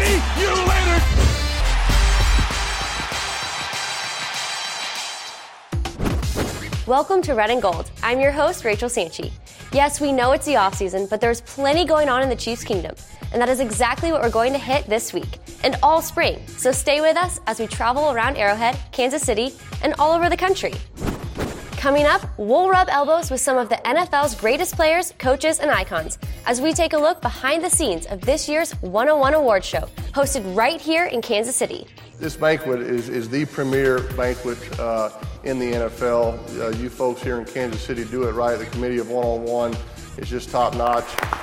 See you later. Welcome to Red and Gold. I'm your host, Rachel Sanchi. Yes, we know it's the offseason, but there's plenty going on in the Chiefs Kingdom. And that is exactly what we're going to hit this week and all spring. So stay with us as we travel around Arrowhead, Kansas City, and all over the country. Coming up, we'll rub elbows with some of the NFL's greatest players, coaches, and icons as we take a look behind the scenes of this year's 101 Awards Show, hosted right here in Kansas City. This banquet is the premier banquet in the NFL. You folks here in Kansas City do it right. The committee of 101 is just top-notch.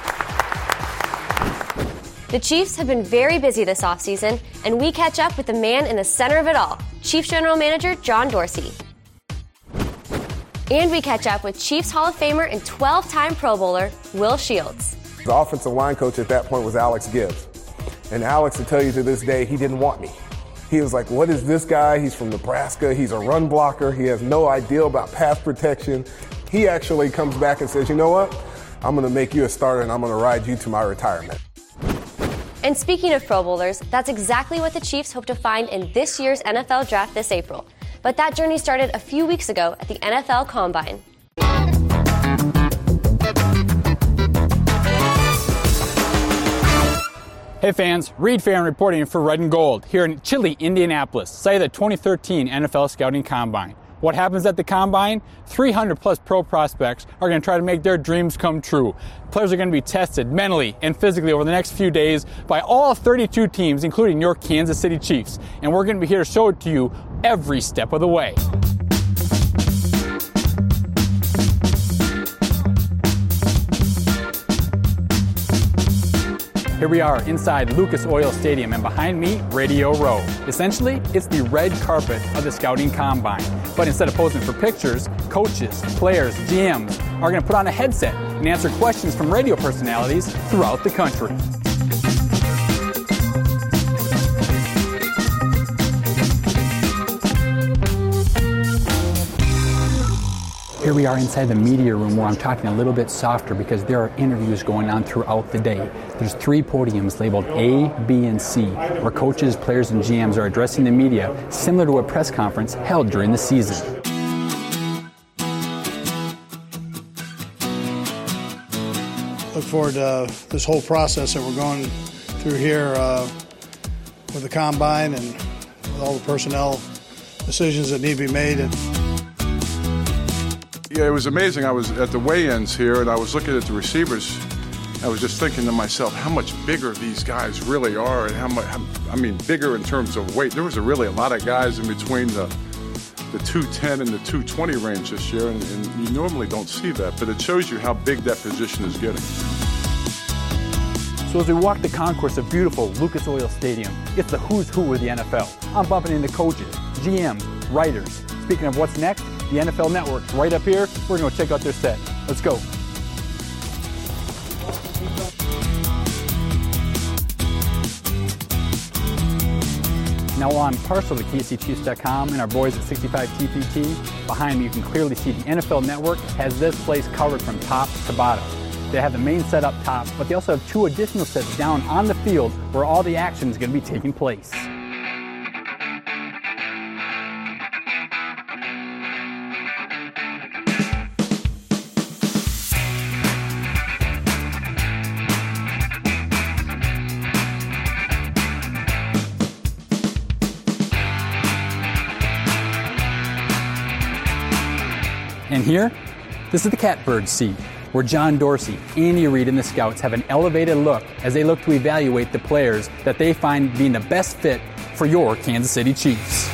The Chiefs have been very busy this offseason, and we catch up with the man in the center of it all, Chiefs General Manager John Dorsey. And we catch up with Chiefs Hall of Famer and 12-time Pro Bowler Will Shields. The offensive line coach at that point was Alex Gibbs. And Alex, to tell you to this day, he didn't want me. He was like, what is this guy? He's from Nebraska. He's a run blocker. He has no idea about pass protection. He actually comes back and says, you know what? I'm going to make you a starter and I'm going to ride you to my retirement. And speaking of Pro Bowlers, that's exactly what the Chiefs hope to find in this year's NFL Draft this April. But that journey started a few weeks ago at the NFL Combine. Hey fans, Reed Farron reporting for Red and Gold here in chilly Indianapolis, site of the 2013 NFL Scouting Combine. What happens at the Combine? 300 plus pro prospects are going to try to make their dreams come true. Players are going to be tested mentally and physically over the next few days by all 32 teams, including your Kansas City Chiefs. And we're going to be here to show it to you every step of the way. Here we are inside Lucas Oil Stadium, and behind me, Radio Row. Essentially, it's the red carpet of the Scouting Combine. But instead of posing for pictures, coaches, players, GMs are going to put on a headset and answer questions from radio personalities throughout the country. Here we are inside the media room where I'm talking a little bit softer because there are interviews going on throughout the day. There's 3 podiums labeled A, B, and C, where coaches, players, and GMs are addressing the media, similar to a press conference held during the season. Look forward to this whole process that we're going through here with the Combine and with all the personnel decisions that need to be made. Yeah, it was amazing. I was at the weigh-ins here, and I was looking at the receivers. I was just thinking to myself how much bigger these guys really are, and how much, bigger in terms of weight. There was really a lot of guys in between the 210 and the 220 range this year, and you normally don't see that, but it shows you how big that position is getting. So as we walk the concourse of beautiful Lucas Oil Stadium, it's the who's who of the NFL. I'm bumping into coaches, GMs, writers. Speaking of what's next, the NFL Network's right up here. We're going to check out their set. Let's go. Now I'm partial to KCChiefs.com and our boys at 65 TPT. Behind me you can clearly see the NFL Network has this place covered from top to bottom. They have the main set up top, but they also have 2 additional sets down on the field where all the action is going to be taking place. And here, this is the catbird seat, where John Dorsey, Andy Reid, and the scouts have an elevated look as they look to evaluate the players that they find being the best fit for your Kansas City Chiefs.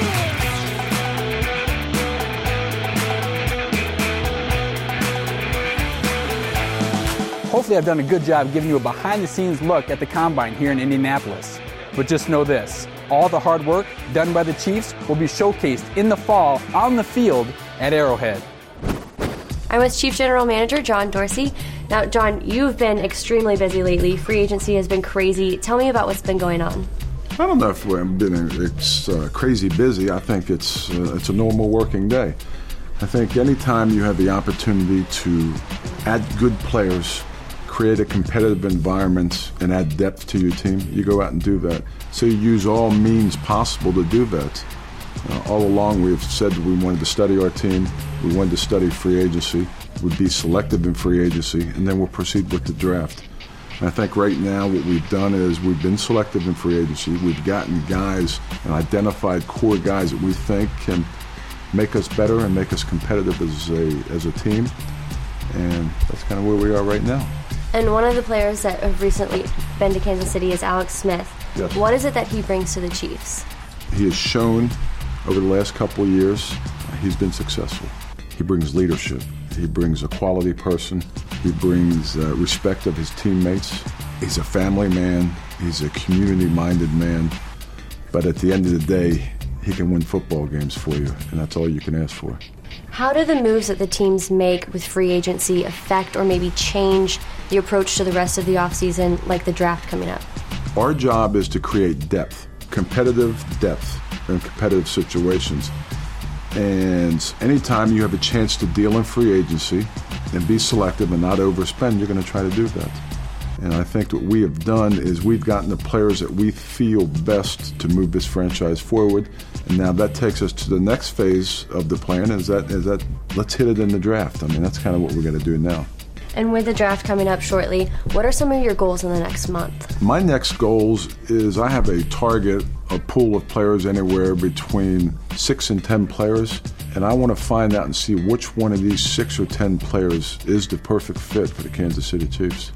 Hopefully I've done a good job giving you a behind-the-scenes look at the Combine here in Indianapolis. But just know this, all the hard work done by the Chiefs will be showcased in the fall on the field at Arrowhead. I'm with Chief General Manager John Dorsey. Now, John, you've been extremely busy lately. Free agency has been crazy. Tell me about what's been going on. I don't know if it's crazy busy. I think it's a normal working day. I think anytime you have the opportunity to add good players, create a competitive environment and add depth to your team, you go out and do that. So you use all means possible to do that. All along we've said we wanted to study our team, we wanted to study free agency, we'd be selective in free agency, and then we'll proceed with the draft. And I think right now what we've done is we've been selective in free agency. We've gotten guys and identified core guys that we think can make us better and make us competitive as a team. And that's kind of where we are right now. And one of the players that have recently been to Kansas City is Alex Smith. Yes. What is it that he brings to the Chiefs? He has shown over the last couple of years he's been successful. He brings leadership. He brings a quality person. He brings respect of his teammates. He's a family man. He's a community-minded man. But at the end of the day, he can win football games for you, and that's all you can ask for. How do the moves that the teams make with free agency affect or maybe change the approach to the rest of the offseason, like the draft coming up? Our job is to create depth, competitive depth in competitive situations. And anytime you have a chance to deal in free agency and be selective and not overspend, you're going to try to do that. And I think what we have done is we've gotten the players that we feel best to move this franchise forward. And now that takes us to the next phase of the plan is that let's hit it in the draft. I mean, that's kind of what we're going to do now. And with the draft coming up shortly, what are some of your goals in the next month? My next goals is I have a target, a pool of players anywhere between 6 and 10 players. And I want to find out and see which one of these 6 or 10 players is the perfect fit for the Kansas City Chiefs.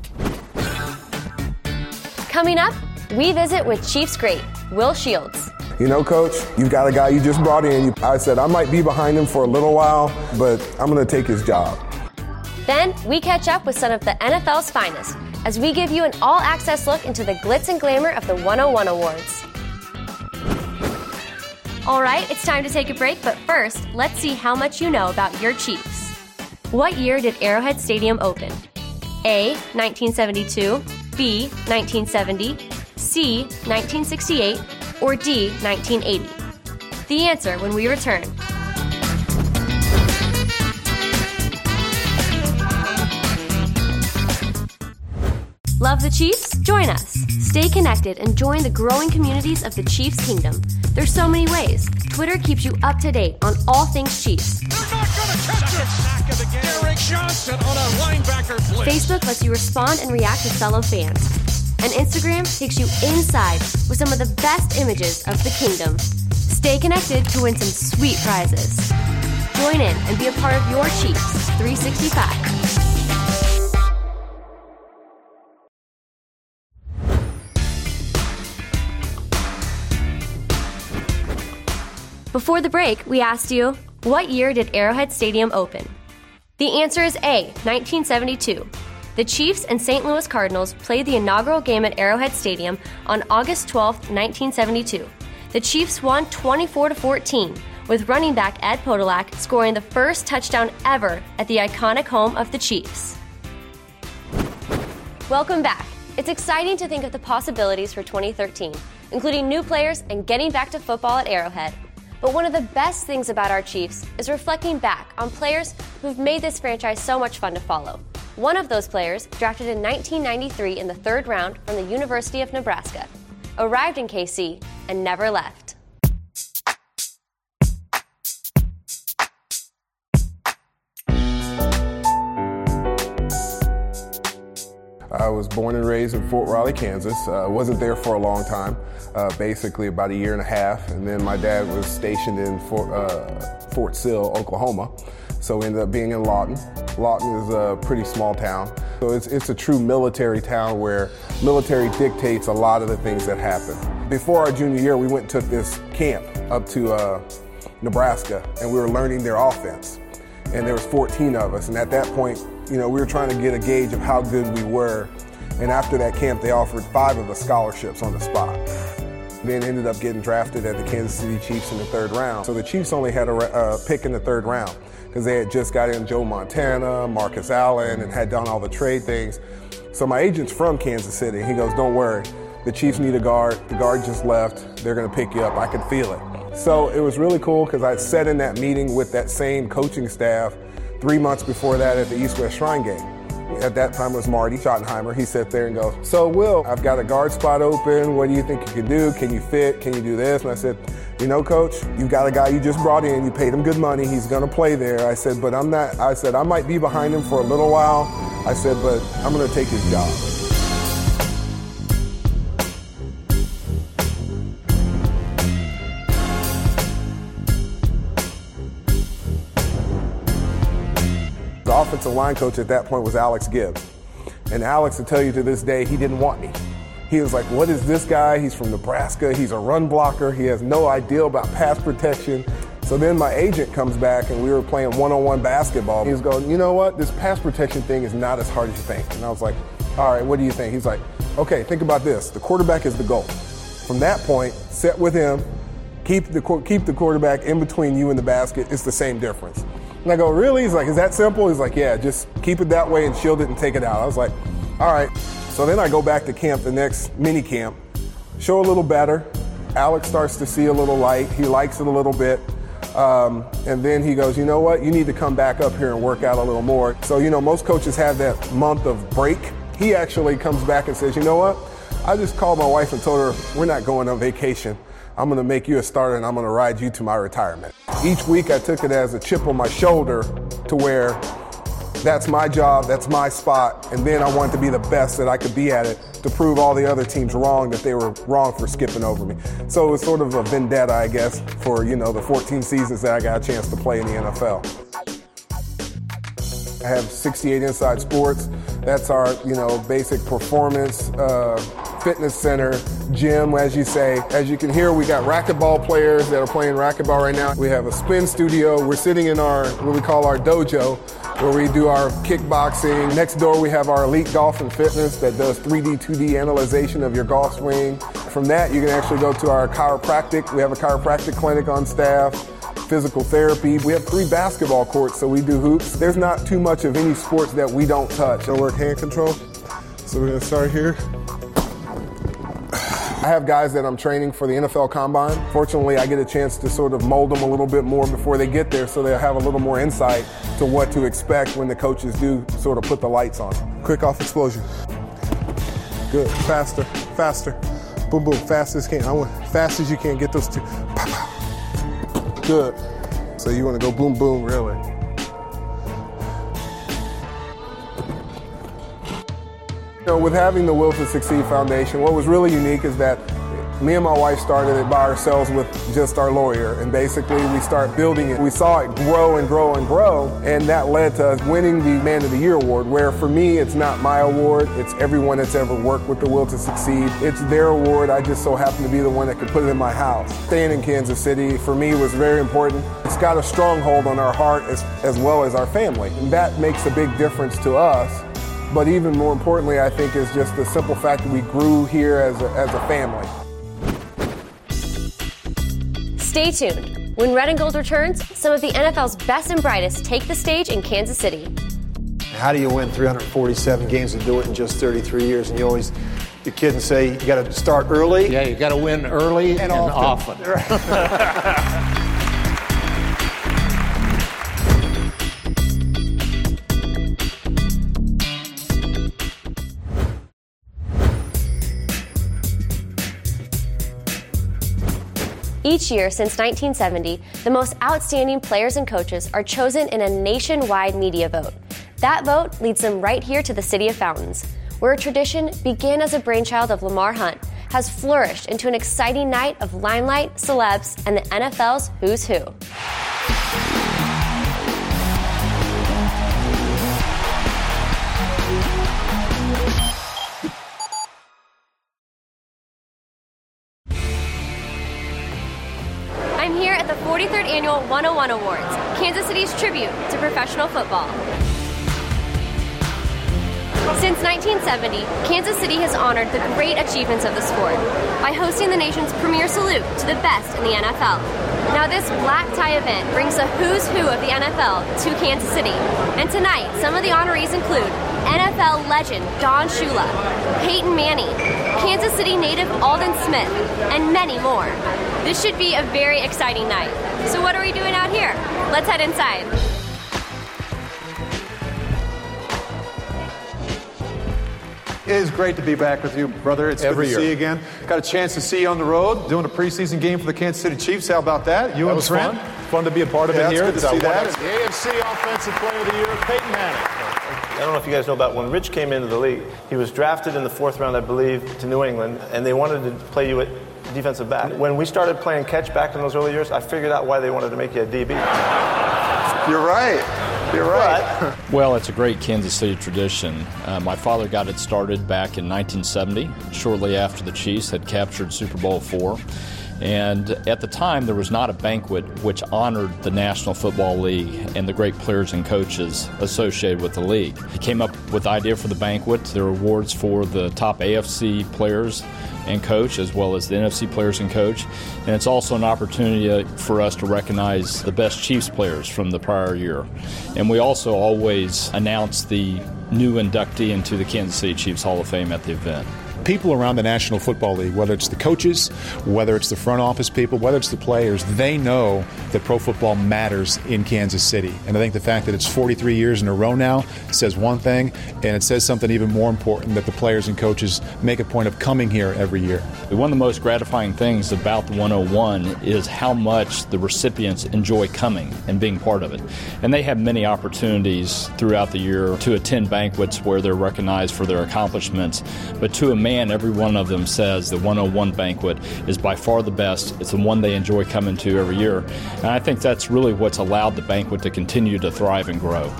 Coming up, we visit with Chiefs great Will Shields. You know, Coach, you've got a guy you just brought in. I said I might be behind him for a little while, but I'm going to take his job. Then we catch up with some of the NFL's finest as we give you an all-access look into the glitz and glamour of the 101 Awards. All right, it's time to take a break, but first, let's see how much you know about your Chiefs. What year did Arrowhead Stadium open? A, 1972, B, 1970, C, 1968, or D, 1980? The answer when we return. Love the Chiefs? Join us. Stay connected and join the growing communities of the Chiefs Kingdom. There's so many ways. Twitter keeps you up to date on all things Chiefs. They're not going to catch it. Sack of the game. Eric Johnson on a linebacker blitz. Facebook lets you respond and react to fellow fans. And Instagram takes you inside with some of the best images of the kingdom. Stay connected to win some sweet prizes. Join in and be a part of your Chiefs 365. Before the break, we asked you, what year did Arrowhead Stadium open? The answer is A, 1972. The Chiefs and St. Louis Cardinals played the inaugural game at Arrowhead Stadium on August 12, 1972. The Chiefs won 24-14, with running back Ed Podolak scoring the first touchdown ever at the iconic home of the Chiefs. Welcome back. It's exciting to think of the possibilities for 2013, including new players and getting back to football at Arrowhead. But one of the best things about our Chiefs is reflecting back on players who've made this franchise so much fun to follow. One of those players, drafted in 1993 in the 3rd round from the University of Nebraska, arrived in KC and never left. I was born and raised in Fort Riley, Kansas. Wasn't there for a long time, basically about a year and a half. And then my dad was stationed in Fort Sill, Oklahoma. So we ended up being in Lawton. Lawton is a pretty small town. So it's a true military town where military dictates a lot of the things that happen. Before our junior year, we went and took this camp up to Nebraska, and we were learning their offense. And there was 14 of us. And at that point, you know, we were trying to get a gauge of how good we were. And after that camp, they offered 5 of us scholarships on the spot. Then ended up getting drafted at the Kansas City Chiefs in the 3rd round. So the Chiefs only had a pick in the 3rd round because they had just got in Joe Montana, Marcus Allen, and had done all the trade things. So my agent's from Kansas City. He goes, don't worry, the Chiefs need a guard. The guard just left. They're going to pick you up. I could feel it. So it was really cool because I sat in that meeting with that same coaching staff 3 months before that at the East-West Shrine game. at that time was Marty Schottenheimer. He sat there and goes, "So Will, I've got a guard spot open. What do you think you can do? Can you fit? Can you do this?" And I said, "You know, Coach, you've got a guy you just brought in. You paid him good money. He's going to play there." I said, "But I'm not." I said, "I might be behind him for a little while." I said, "But I'm going to take his job." The offensive line coach at that point was Alex Gibbs. And Alex, to tell you to this day, he didn't want me. He was like, "What is this guy? He's from Nebraska. He's a run blocker. He has no idea about pass protection." So then my agent comes back and we were playing one-on-one basketball. He was going, "You know what? This pass protection thing is not as hard as you think." And I was like, "All right, what do you think?" He's like, "Okay, think about this. The quarterback is the goal. From that point, sit with him, keep the quarterback in between you and the basket. It's the same difference." And I go, "Really?" He's like, "Is that simple?" He's like, "Yeah, just keep it that way and shield it and take it out." I was like, "All right." So then I go back to camp, the next mini camp, show a little better. Alex starts to see a little light. He likes it a little bit. And then he goes, "You know what? You need to come back up here and work out a little more." So, most coaches have that month of break. He actually comes back and says, "You know what? I just called my wife and told her we're not going on vacation. I'm going to make you a starter and I'm going to ride you to my retirement." Each week I took it as a chip on my shoulder to where that's my job, that's my spot, and then I wanted to be the best that I could be at it to prove all the other teams wrong, that they were wrong for skipping over me. So it was sort of a vendetta, I guess, for, the 14 seasons that I got a chance to play in the NFL. I have 68 Inside Sports. That's our, basic performance, fitness center, gym, as you say. As you can hear, we got racquetball players that are playing racquetball right now. We have a spin studio. We're sitting in our, what we call our dojo, where we do our kickboxing. Next door, we have our Elite Golf and Fitness that does 3D, 2D analyzation of your golf swing. From that, you can actually go to our chiropractic. We have a chiropractic clinic on staff. Physical therapy. We have 3 basketball courts, so we do hoops. There's not too much of any sports that we don't touch. I work hand control. So we're going to start here. I have guys that I'm training for the NFL Combine. Fortunately, I get a chance to sort of mold them a little bit more before they get there, so they'll have a little more insight to what to expect when the coaches do sort of put the lights on. Quick off explosion. Good. Faster. Faster. Boom, boom. Fast as you can. Fast as you can. Get those 2. Pow, pow. Good. So you want to go boom, boom, really. With having the Will to Succeed Foundation, what was really unique is that me and my wife started it by ourselves with just our lawyer, and basically we start building it. We saw it grow and grow and grow, and that led to us winning the Man of the Year award, where for me it's not my award, it's everyone that's ever worked with the Will to Succeed. It's their award. I just so happen to be the one that could put it in my house. Staying in Kansas City for me was very important. It's got a stronghold on our heart as well as our family, and that makes a big difference to us. But even more importantly, I think, is just the simple fact that we grew here as a family. Stay tuned. When Red and Gold returns, some of the NFL's best and brightest take the stage in Kansas City. How do you win 347 games and do it in just 33 years? And your kid and say, you got to start early. Yeah, you got to win early and often. Each year since 1970, the most outstanding players and coaches are chosen in a nationwide media vote. That vote leads them right here to the City of Fountains, where a tradition began as a brainchild of Lamar Hunt has flourished into an exciting night of limelight, celebs, and the NFL's who's who. I'm here at the 43rd Annual 101 Awards, Kansas City's tribute to professional football. Since 1970, Kansas City has honored the great achievements of the sport by hosting the nation's premier salute to the best in the NFL. Now this black tie event brings the who's who of the NFL to Kansas City. And tonight, some of the honorees include NFL legend Don Shula, Peyton Manning, Kansas City native Aldon Smith, and many more. This should be a very exciting night. So what are we doing out here? Let's head inside. is great to be back with you, brother. It's Every good to year. see you again. Got a chance to see you on the road doing a preseason game for the Kansas City Chiefs. How about that? You That and was Trent? fun to be a part of it here. It's good to see that. The AFC Offensive Player of the Year, Peyton Manning. I don't know if you guys know about when Rich came into the league, he was drafted in the 4th round, I believe, to New England, and they wanted to play you at defensive back. When we started playing catch back in those early years, I figured out why they wanted to make you a DB. You're right. You're right. Well, it's a great Kansas City tradition. My father got it started back in 1970, shortly after the Chiefs had captured Super Bowl IV. And at the time, there was not a banquet which honored the National Football League and the great players and coaches associated with the league. He came up with the idea for the banquet. There are awards for the top AFC players and coach, as well as the NFC players and coach. And it's also an opportunity for us to recognize the best Chiefs players from the prior year. And we also always announce the new inductee into the Kansas City Chiefs Hall of Fame at the event. People around the National Football League, whether it's the coaches, whether it's the front office people, whether it's the players, they know that pro football matters in Kansas City. And I think the fact that it's 43 years in a row now says one thing, and it says something even more important, that the players and coaches make a point of coming here every year. One of the most gratifying things about the 101 is how much the recipients enjoy coming and being part of it. And they have many opportunities throughout the year to attend banquets where they're recognized for their accomplishments. But to a man, every one of them says the 101 banquet is by far the best. It's the one they enjoy coming to every year. And I think that's really what's allowed the banquet to continue to thrive and grow.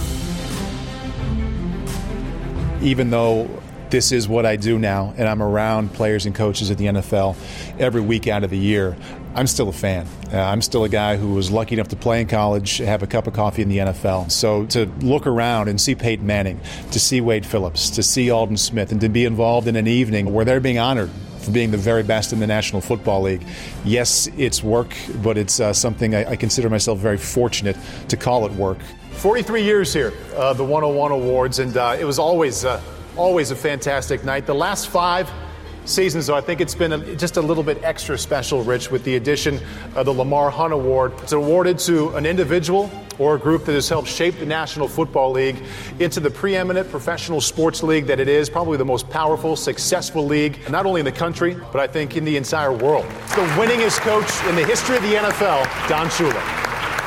Even though this is what I do now, and I'm around players and coaches at the NFL every week out of the year, I'm still a fan. I'm still a guy who was lucky enough to play in college, have a cup of coffee in the NFL. So to look around and see Peyton Manning, to see Wade Phillips, to see Aldon Smith, and to be involved in an evening where they're being honored for being the very best in the National Football League. Yes, it's work, but it's something I consider myself very fortunate to call it work. 43 years here, the 101 Awards, and it was always a fantastic night. The last 5 seasons, though, I think it's been just a little bit extra special, Rich, with the addition of the Lamar Hunt Award. It's awarded to an individual or a group that has helped shape the National Football League into the preeminent professional sports league that it is, probably the most powerful, successful league, not only in the country, but I think in the entire world. It's the winningest coach in the history of the NFL, Don Shula.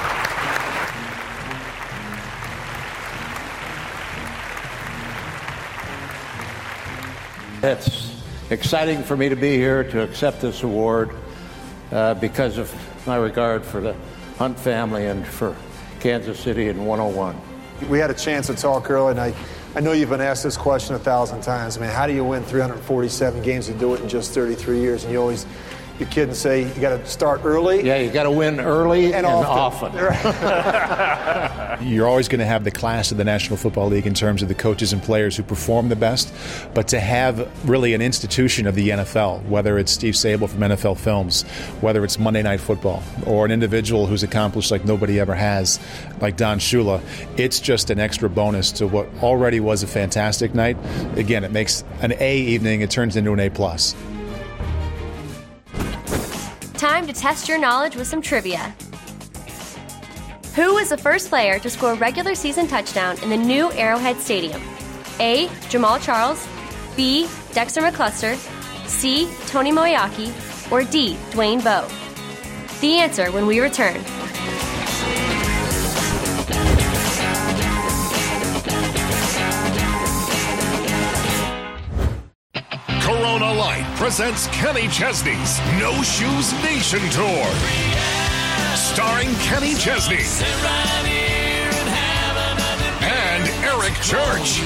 It's exciting for me to be here to accept this award because of my regard for the Hunt family and for Kansas City and 101. We had a chance to talk earlier, and I know you've been asked this question 1,000 times. I mean, how do you win 347 games and do it in just 33 years? And you kid and say you got to start early. Yeah, you got to win early and often. You're always going to have the class of the National Football League in terms of the coaches and players who perform the best, but to have really an institution of the NFL, whether it's Steve Sable from NFL Films, whether it's Monday Night Football, or an individual who's accomplished like nobody ever has, like Don Shula, it's just an extra bonus to what already was a fantastic night. Again, it makes an A evening, it turns into an A+. Time to test your knowledge with some trivia. Who was the first player to score a regular season touchdown in the new Arrowhead Stadium? A. Jamal Charles, B. Dexter McCluster, C. Tony Moeaki, or D. Dwayne Bowe? The answer when we return. Corona Light presents Kenny Chesney's No Shoes Nation Tour. Starring Kenny Chesney and Eric Church,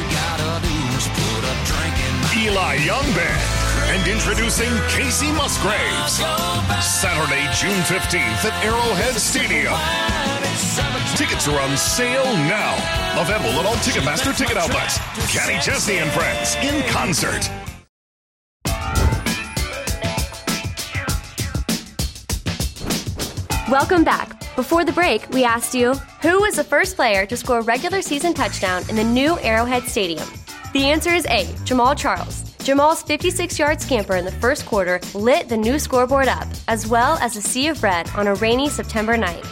Eli Young Band, and introducing Casey Musgraves. Saturday, June 15th at Arrowhead Stadium. Tickets are on sale now. Available at all Ticketmaster ticket outlets. Kenny Chesney and Friends in concert. Welcome back. Before the break, we asked you, who was the first player to score a regular season touchdown in the new Arrowhead Stadium? The answer is A. Jamal Charles. Jamal's 56-yard scamper in the first quarter lit the new scoreboard up, as well as a sea of red on a rainy September night.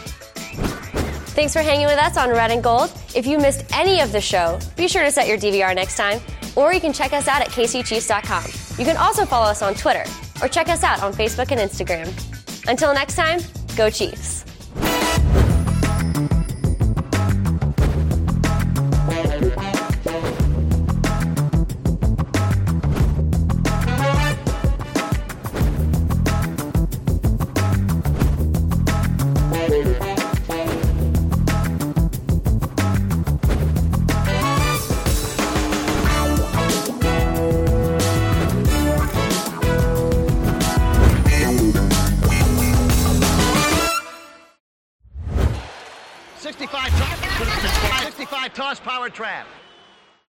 Thanks for hanging with us on Red and Gold. If you missed any of the show, be sure to set your DVR next time. or you can check us out at kcchiefs.com. You can also follow us on Twitter or check us out on Facebook and Instagram. Until next time, go Chiefs. Toss power trap.